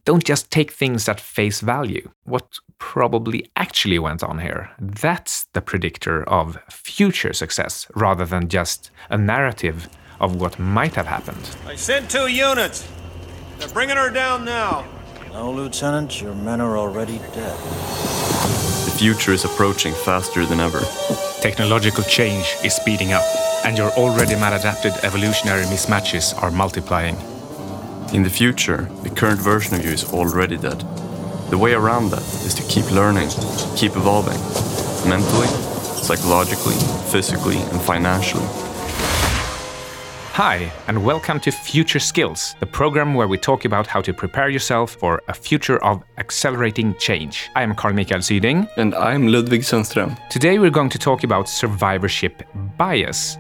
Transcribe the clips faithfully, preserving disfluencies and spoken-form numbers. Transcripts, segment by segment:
don't just take things at face value. What probably actually went on here, that's the predictor of future success rather than just a narrative of what might have happened. I sent two units. They're bringing her down now. No, Lieutenant, your men are already dead. The future is approaching faster than ever. Technological change is speeding up, and your already maladapted evolutionary mismatches are multiplying. In the future, the current version of you is already dead. The way around that is to keep learning, keep evolving, mentally, psychologically, physically, and financially. Hi, and welcome to Future Skills, the program where we talk about how to prepare yourself for a future of accelerating change. I am Carl Mikael Syding. And I'm Ludwig Sundström. Today we're going to talk about survivorship bias.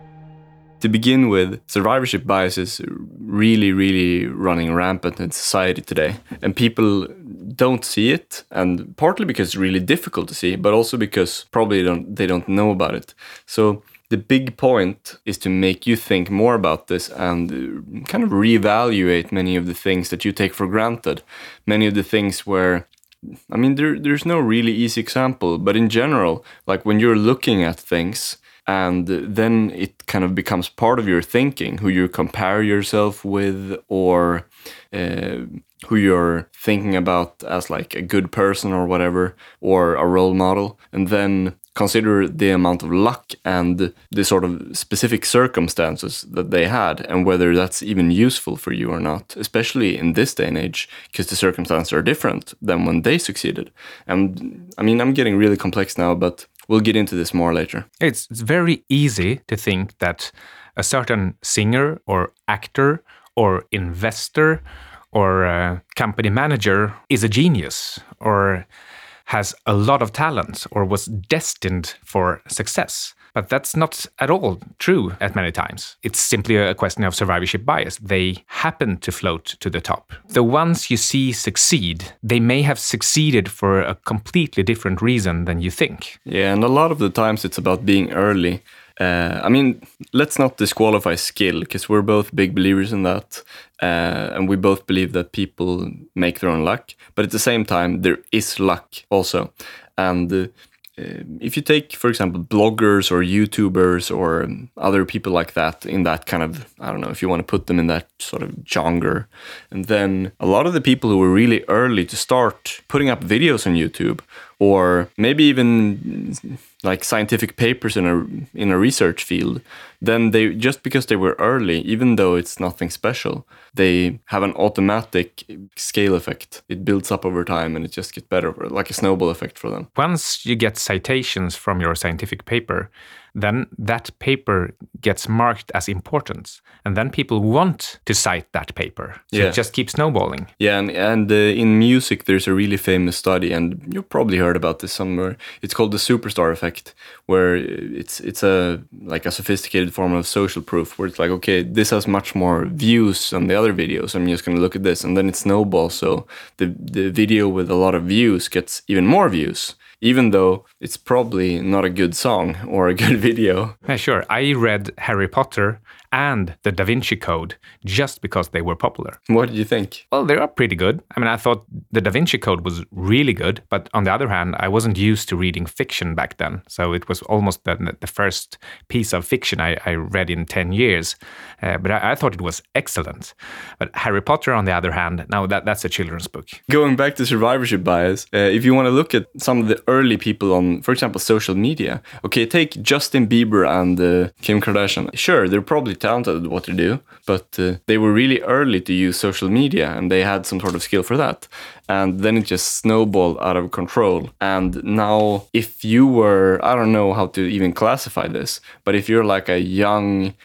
To begin with, survivorship bias is really, really running rampant in society today. And people don't see it, and partly because it's really difficult to see, but also because probably they don't, they don't know about it. So the big point is to make you think more about this and kind of reevaluate many of the things that you take for granted. Many of the things where, I mean, there, there's no really easy example, but in general, like when you're looking at things and then it kind of becomes part of your thinking, who you compare yourself with or uh, who you're thinking about as like a good person or whatever, or a role model, and then consider the amount of luck and the sort of specific circumstances that they had and whether that's even useful for you or not, especially in this day and age, because the circumstances are different than when they succeeded. And I mean, I'm getting really complex now, but we'll get into this more later. It's, it's very easy to think that a certain singer or actor or investor or uh, company manager is a genius or has a lot of talent or was destined for success. But that's not at all true at many times. It's simply a question of survivorship bias. They happen to float to the top. The ones you see succeed, they may have succeeded for a completely different reason than you think. Yeah, and a lot of the times it's about being early. Uh, I mean, let's not disqualify skill, because we're both big believers in that. Uh, and we both believe that people make their own luck. But at the same time, there is luck also. And uh, uh, if you take, for example, bloggers or YouTubers or um, other people like that in that kind of, I don't know if you want to put them in that sort of genre. And then a lot of the people who were really early to start putting up videos on YouTube, or maybe even like scientific papers in a in a research field, then they, just because they were early, even though it's nothing special, they have an automatic scale effect. It builds up over time and it just gets better, like a snowball effect for them. Once you get citations from your scientific paper, then that paper gets marked as important. And then people want to cite that paper. So yeah. It just keeps snowballing. Yeah, and, and uh, in music, there's a really famous study, and you've probably heard about this somewhere. It's called the superstar effect, where it's it's a like a sophisticated form of social proof, where it's like, okay, this has much more views than the other videos. I'm just going to look at this, and then it snowballs. So the the video with a lot of views gets even more views, even though it's probably not a good song or a good video. Yeah, sure. I read Harry Potter and the Da Vinci Code just because they were popular. What did you think? Well, they are pretty good. I mean, I thought the Da Vinci Code was really good, but on the other hand, I wasn't used to reading fiction back then. So it was almost the, the first piece of fiction I, I read in ten years. Uh, but I, I thought it was excellent. But Harry Potter, on the other hand, now that, that's a children's book. Going back to survivorship bias, uh, if you want to look at some of the early people on, for example, social media. Okay, take Justin Bieber and uh, Kim Kardashian. Sure, they're probably talented at what they do, but uh, they were really early to use social media and they had some sort of skill for that. And then it just snowballed out of control. And now, if you were, I don't know how to even classify this, but if you're like a young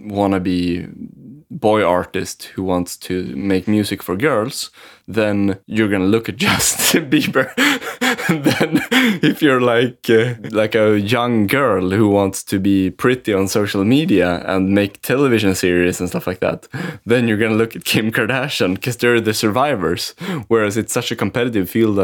wannabe boy artist who wants to make music for girls, then you're gonna look at Justin Bieber. And then if you're like uh, like a young girl who wants to be pretty on social media and make television series and stuff like that, then you're gonna look at Kim Kardashian, because they're the survivors. Whereas it's such a competitive field that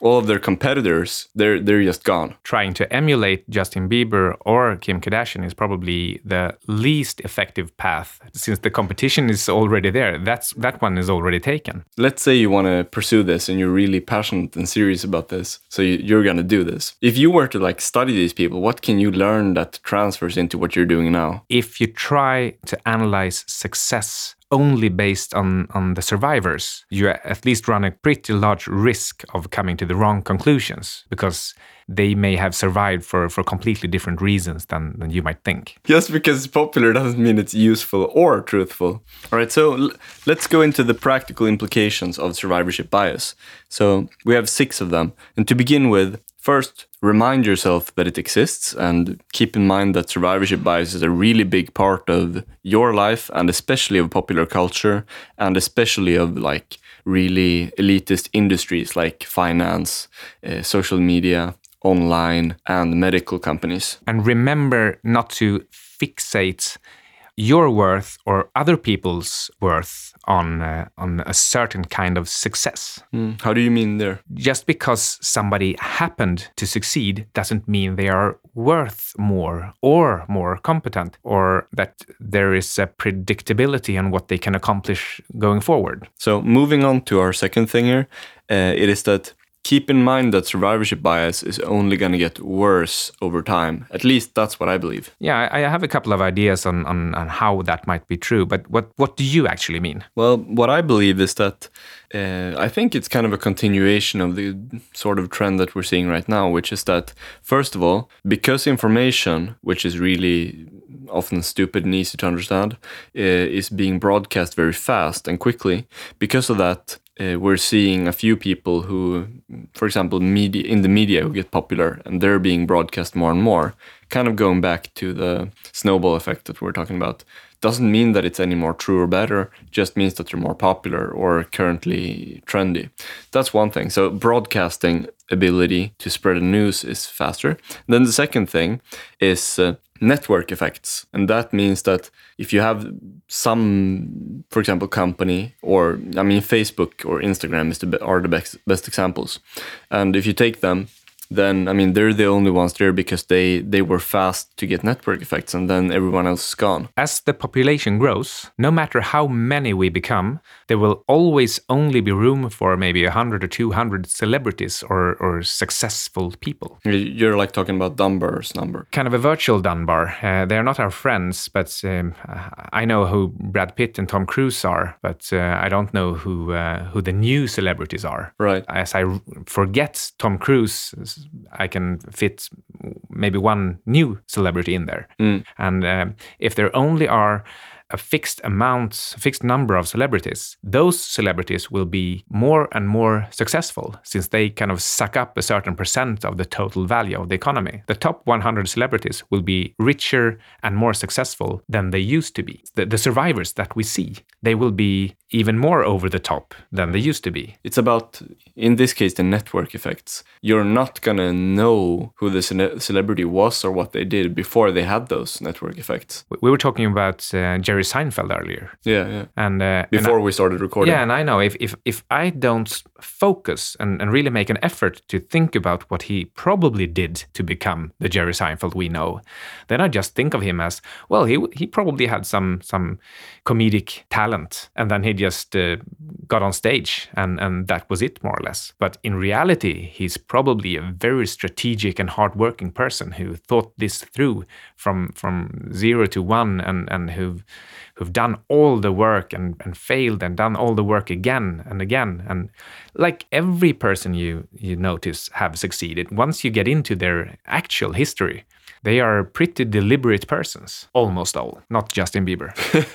all of their competitors, they're they're just gone. Trying to emulate Justin Bieber or Kim Kardashian is probably the least effective path, since the competition is already there. That's that one is already taken. Let's say you want to pursue this and you're really passionate and serious about this, so you, you're going to do this. If you were to like study these people, what can you learn that transfers into what you're doing now? If you try to analyze success only based on, on the survivors, you at least run a pretty large risk of coming to the wrong conclusions, because they may have survived for, for completely different reasons than, than you might think. Just because it's popular doesn't mean it's useful or truthful. All right, so l- let's go into the practical implications of survivorship bias. So we have six of them. And to begin with, first, remind yourself that it exists, and keep in mind that survivorship bias is a really big part of your life, and especially of popular culture, and especially of like really elitist industries like finance, uh, social media, online, and medical companies. And remember not to fixate your worth or other people's worth on uh, on a certain kind of success. Mm. How do you mean there? Just because somebody happened to succeed doesn't mean they are worth more or more competent, or that there is a predictability on what they can accomplish going forward. So moving on to our second thing here, uh, it is that keep in mind that survivorship bias is only going to get worse over time. At least that's what I believe. Yeah, I have a couple of ideas on, on, on how that might be true, but what, what do you actually mean? Well, what I believe is that uh, I think it's kind of a continuation of the sort of trend that we're seeing right now, which is that, first of all, because information, which is really often stupid and easy to understand, uh, is being broadcast very fast and quickly, because of that, Uh, we're seeing a few people who, for example, media in the media who get popular, and they're being broadcast more and more, kind of going back to the snowball effect that we're talking about. Doesn't mean that it's any more true or better, just means that they're more popular or currently trendy. That's one thing. So broadcasting ability to spread the news is faster. Then the second thing is uh, network effects. And that means that if you have some, for example, company, or I mean, Facebook or Instagram is the, are the best, best examples. And if you take them, then, I mean, they're the only ones there because they, they were fast to get network effects, and then everyone else is gone. As the population grows, no matter how many we become, there will always only be room for maybe one hundred or two hundred celebrities or, or successful people. You're like talking about Dunbar's number. Kind of a virtual Dunbar. Uh, they're not our friends, but um, I know who Brad Pitt and Tom Cruise are, but uh, I don't know who uh, who the new celebrities are. Right. As I forget Tom Cruise, I can fit maybe one new celebrity in there. Mm. And um, if there only are a fixed amount, fixed number of celebrities, those celebrities will be more and more successful, since they kind of suck up a certain percent of the total value of the economy. The top one hundred celebrities will be richer and more successful than they used to be. The, the survivors that we see, they will be even more over the top than they used to be. It's about, in this case, the network effects. You're not gonna know who the ce- celebrity was or what they did before they had those network effects. We were talking about uh, Jerry Seinfeld earlier. Yeah, yeah. And uh, before and I, we started recording. Yeah, and I know if if, if I don't focus and, and really make an effort to think about what he probably did to become the Jerry Seinfeld we know, then I just think of him as, well, he he probably had some some comedic talent, and then he just uh, got on stage, and, and that was it, more or less. But in reality, he's probably a very strategic and hardworking person who thought this through from from zero to one, and, and who've, who've done all the work and, and failed and done all the work again and again. And like every person you, you notice have succeeded, once you get into their actual history, they are pretty deliberate persons, almost all, not Justin Bieber.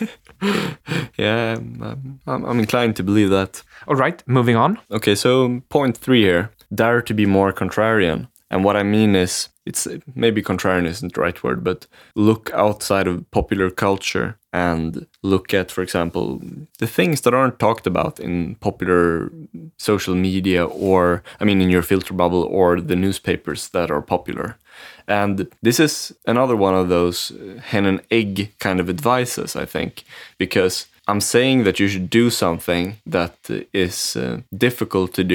Yeah, I'm, I'm inclined to believe that. All right, moving on. Okay, so point three here, dare to be more contrarian. And what I mean is, it's maybe contrarian isn't the right word, but look outside of popular culture and look at, for example, the things that aren't talked about in popular social media, or, I mean, in your filter bubble, or the newspapers that are popular. And this is another one of those hen and egg kind of advices, I think, because I'm saying that you should do something that is uh, difficult to do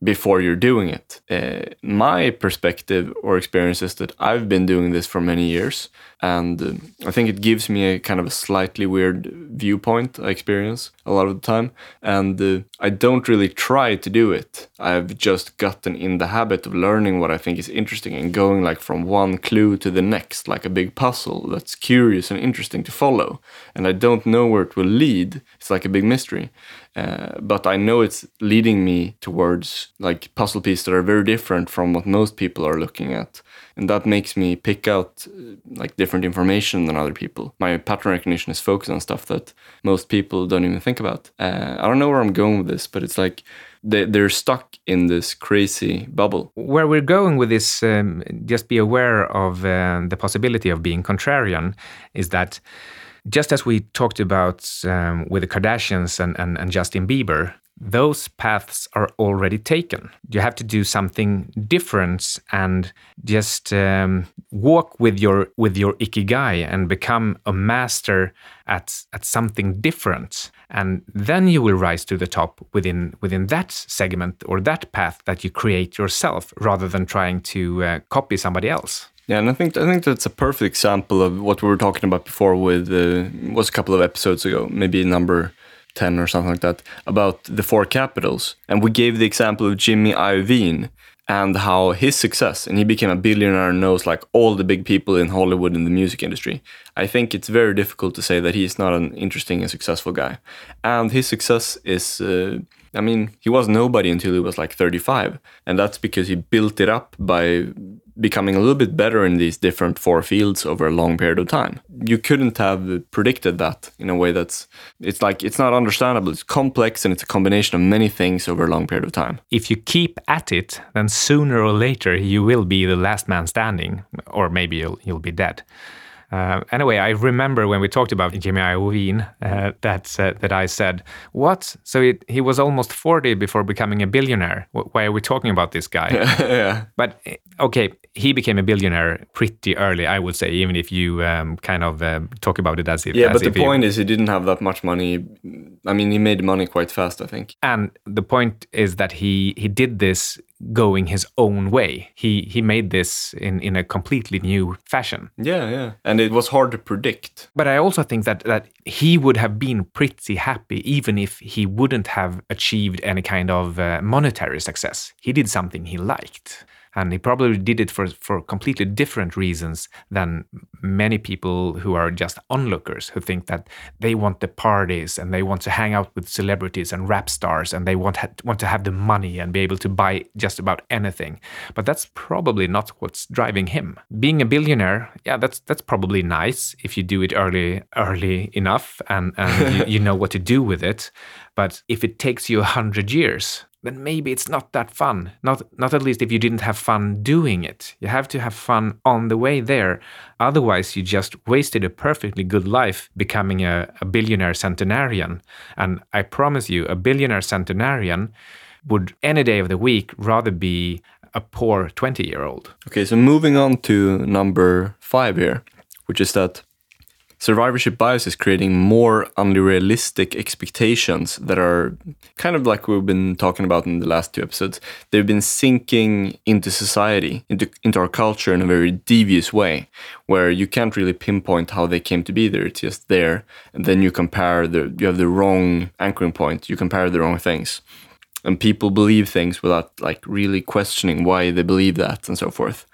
before you're doing it. Uh, my perspective or experience is that I've been doing this for many years, and uh, I think it gives me a kind of a slightly weird viewpoint I experience a lot of the time, and uh, I don't really try to do it. I've just gotten in the habit of learning what I think is interesting and going like from one clue to the next, like a big puzzle that's curious and interesting to follow, and I don't know where it will lead. It's like a big mystery. Uh, but I know it's leading me towards like puzzle pieces that are very different from what most people are looking at. And that makes me pick out uh, like different information than other people. My pattern recognition is focused on stuff that most people don't even think about. Uh, I don't know where I'm going with this, but it's like they, they're stuck in this crazy bubble. Where we're going with this, um, just be aware of uh, the possibility of being contrarian, is that just as we talked about um, with the Kardashians and, and, and Justin Bieber, those paths are already taken. You have to do something different and just um, walk with your with your ikigai and become a master at at something different. And then you will rise to the top within within that segment or that path that you create yourself, rather than trying to uh, copy somebody else. Yeah, and I think I think that's a perfect example of what we were talking about before with, uh, was a couple of episodes ago, maybe number ten or something like that, about the four capitals. And we gave the example of Jimmy Iovine and how his success, and he became a billionaire and knows like all the big people in Hollywood in the music industry. I think it's very difficult to say that he's not an interesting and successful guy. And his success is, uh, I mean, he was nobody until he was like thirty-five. And that's because he built it up by becoming a little bit better in these different four fields over a long period of time. You couldn't have predicted that in a way that's, it's like, it's not understandable. It's complex and it's a combination of many things over a long period of time. If you keep at it, then sooner or later you will be the last man standing, or maybe you'll, you'll be dead. Uh, anyway, I remember when we talked about Jimmy Iovine uh, that uh, that I said, what? So it, he was almost forty before becoming a billionaire. W- why are we talking about this guy? Yeah. But, okay, he became a billionaire pretty early, I would say, even if you um, kind of uh, talk about it as if... Yeah, as but the if he, point is he didn't have that much money. I mean, he made money quite fast, I think. And the point is that he, he did this going his own way. He he made this in, in a completely new fashion. Yeah, yeah. And it was hard to predict. But I also think that, that he would have been pretty happy even if he wouldn't have achieved any kind of uh, monetary success. He did something he liked. And he probably did it for, for completely different reasons than many people who are just onlookers, who think that they want the parties and they want to hang out with celebrities and rap stars and they want, ha- want to have the money and be able to buy just about anything. But that's probably not what's driving him. Being a billionaire, yeah, that's that's probably nice if you do it early early enough and, and you, you know what to do with it. But if it takes you a hundred years, then maybe it's not that fun. Not not at least if you didn't have fun doing it. You have to have fun on the way there. Otherwise, you just wasted a perfectly good life becoming a, a billionaire centenarian. And I promise you, a billionaire centenarian would any day of the week rather be a poor twenty-year-old. Okay, so moving on to number five here, which is that survivorship bias is creating more unrealistic expectations that are kind of like we've been talking about in the last two episodes. They've been sinking into society, into, into our culture in a very devious way, where you can't really pinpoint how they came to be there. It's just there. And then you compare, the you have the wrong anchoring point. You compare the wrong things. And people believe things without like really questioning why they believe that and so forth.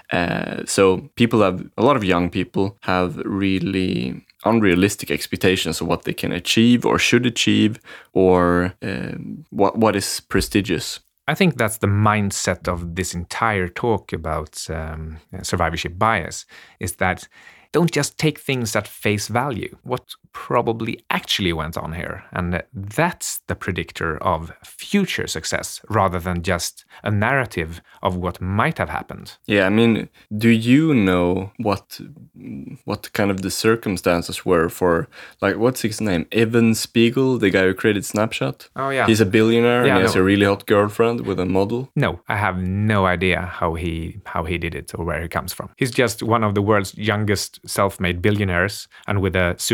Uh, so people have, a lot of young people have really unrealistic expectations of what they can achieve or should achieve, or uh, what what is prestigious. I think that's the mindset of this entire talk about um, survivorship bias, is that don't just take things at face value. What probably actually went on here. And that's the predictor of future success rather than just a narrative of what might have happened. Yeah, I mean, do you know what what kind of the circumstances were for, like, what's his name? Evan Spiegel, the guy who created Snapchat? Oh, yeah. He's a billionaire yeah, and he has no. a really hot girlfriend with a model. No, I have no idea how he how he did it or where he comes from. He's just one of the world's youngest self-made billionaires and with a supermodel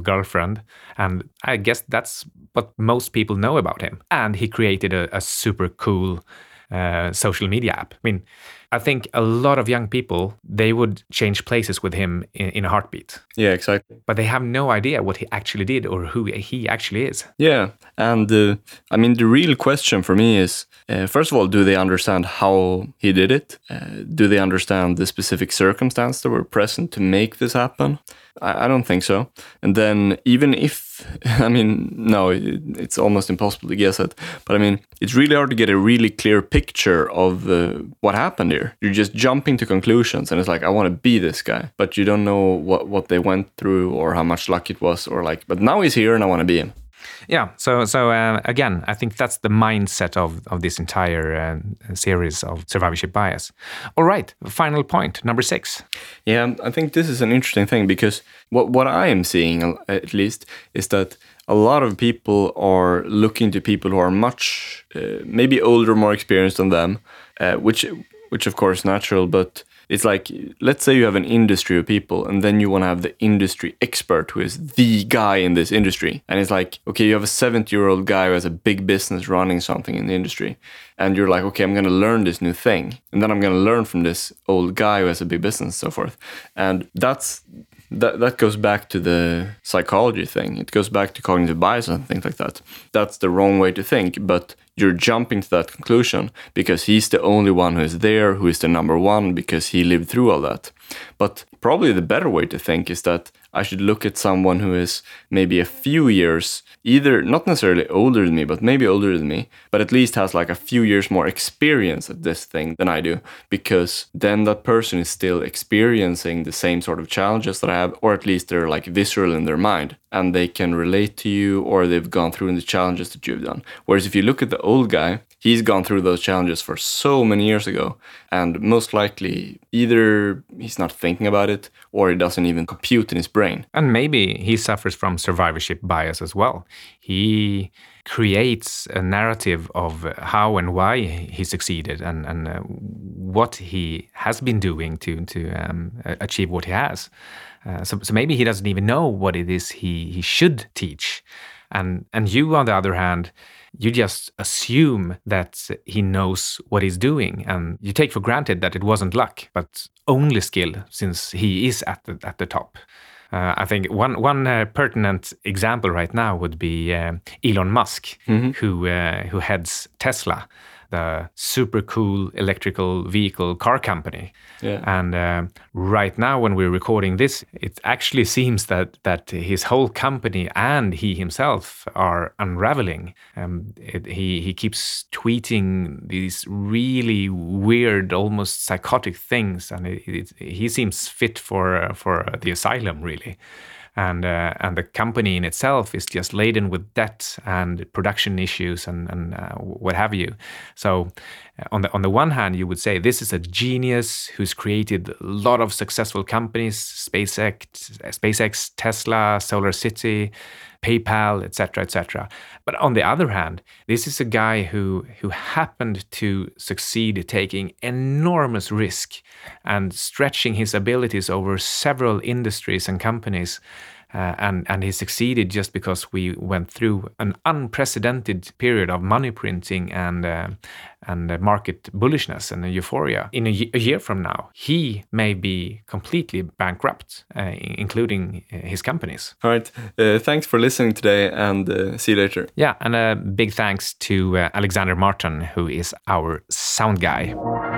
girlfriend. And I guess that's what most people know about him. And he created a, a super cool uh, social media app. I mean, I think a lot of young people, they would change places with him in, in a heartbeat. Yeah, exactly. But they have no idea what he actually did or who he actually is. Yeah, and uh, I mean, the real question for me is, uh, first of all, do they understand how he did it? Uh, do they understand the specific circumstances that were present to make this happen? I, I don't think so. And then even if, I mean, no, it, it's almost impossible to guess it. But I mean, it's really hard to get a really clear picture of uh, what happened here. You're just jumping to conclusions and it's like, I want to be this guy. But you don't know what, what they went through or how much luck it was or like, but now he's here and I want to be him. Yeah, so so uh, again, I think that's the mindset of, of this entire uh, series of survivorship bias. All right, final point, number six. Yeah, I think this is an interesting thing because what, what I am seeing, at least, is that a lot of people are looking to people who are much, uh, maybe older, more experienced than them, uh, which, which of course is natural, but it's like, let's say you have an industry of people and then you want to have the industry expert who is the guy in this industry. And it's like, okay, you have a seventy-year-old guy who has a big business running something in the industry. And you're like, okay, I'm going to learn this new thing. And then I'm going to learn from this old guy who has a big business and so forth. And that's... That that goes back to the psychology thing. It goes back to cognitive bias and things like that. That's the wrong way to think, but you're jumping to that conclusion because he's the only one who is there, who is the number one, because he lived through all that. But probably the better way to think is that I should look at someone who is maybe a few years, either not necessarily older than me, but maybe older than me, but at least has like a few years more experience at this thing than I do, because then that person is still experiencing the same sort of challenges that I have, or at least they're like visceral in their mind and they can relate to you, or they've gone through the challenges that you've done. Whereas if you look at the old guy, he's gone through those challenges for so many years ago, and most likely either he's not thinking about it or it doesn't even compute in his brain. And maybe he suffers from survivorship bias as well. He creates a narrative of how and why he succeeded and, and uh, what he has been doing to, to um, achieve what he has. Uh, so, so maybe he doesn't even know what it is he, he should teach. And, and you, on the other hand, you just assume that he knows what he's doing, and you take for granted that it wasn't luck, but only skill, since he is at the, at the top. Uh, I think one one uh, pertinent example right now would be uh, Elon Musk, mm-hmm. who uh, who heads Tesla, the super cool electrical vehicle car company. Yeah. And uh, right now, when we're recording this, it actually seems that that his whole company and he himself are unraveling. Um, it, he he keeps tweeting these really weird, almost psychotic things, and it, it, he seems fit for uh, for the asylum, really. And uh, and the company in itself is just laden with debt and production issues and and uh, what have you. So uh, on the on the one hand, you would say this is a genius who's created a lot of successful companies: SpaceX, SpaceX, Tesla, SolarCity, PayPal, et cetera, et cetera. But on the other hand, this is a guy who who happened to succeed taking enormous risk and stretching his abilities over several industries and companies. Uh, and, and he succeeded just because we went through an unprecedented period of money printing and uh, and uh, market bullishness and euphoria. In a, y- a year from now, he may be completely bankrupt, uh, including uh, his companies. All right. Uh, thanks for listening today, and uh, see you later. Yeah, and a big thanks to uh, Alexander Martin, who is our sound guy.